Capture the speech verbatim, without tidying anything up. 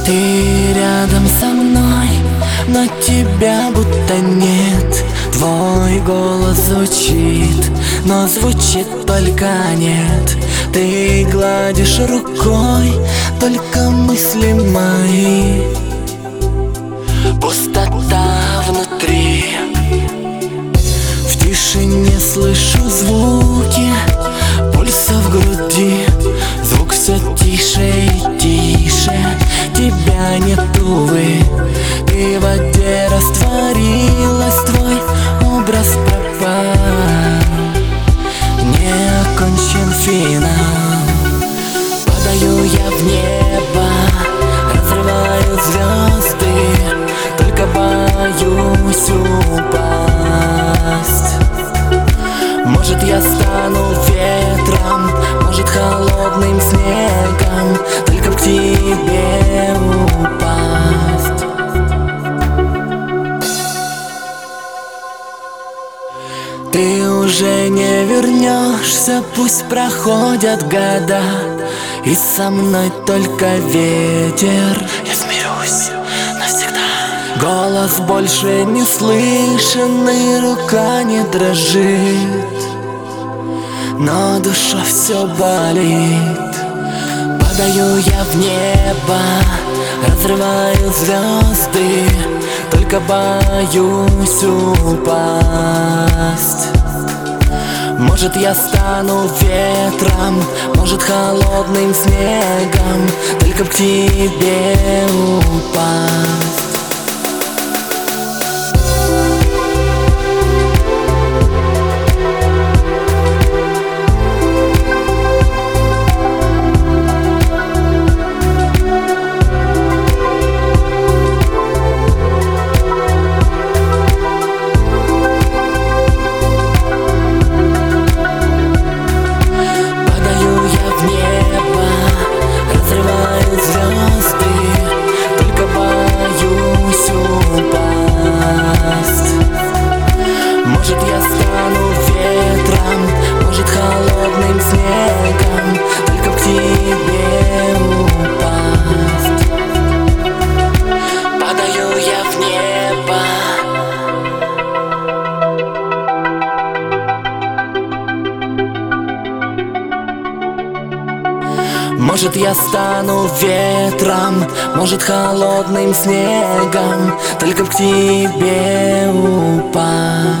Ты рядом со мной, но тебя будто нет. Твой голос звучит, но звучит только нет. Ты гладишь рукой только мысли мои. Пустота внутри. В тишине слышу звуки пульса в груди. Звук все тише и тише. Тебя нет, увы. Ты в воде растворилась, твой образ пропал. Не окончен финал. Падаю я в небо, разрываю звезды, только боюсь упасть. Может, я стану ветром, может, холодным снегом, только к тебе упасть. Ты уже не вернешься, пусть проходят года, и со мной только ветер. Я смирюсь навсегда. Голос больше не слышен, и рука не дрожит, но душа все болит. Падаю я в небо, разрываю звезды, только боюсь упасть. Может, я стану ветром, может, холодным снегом, только к тебе упасть. Может, я стану ветром, может, холодным снегом, только к тебе упасть. Падаю я в небо. Может, я стану ветром, может, холодным снегом, только к тебе упасть.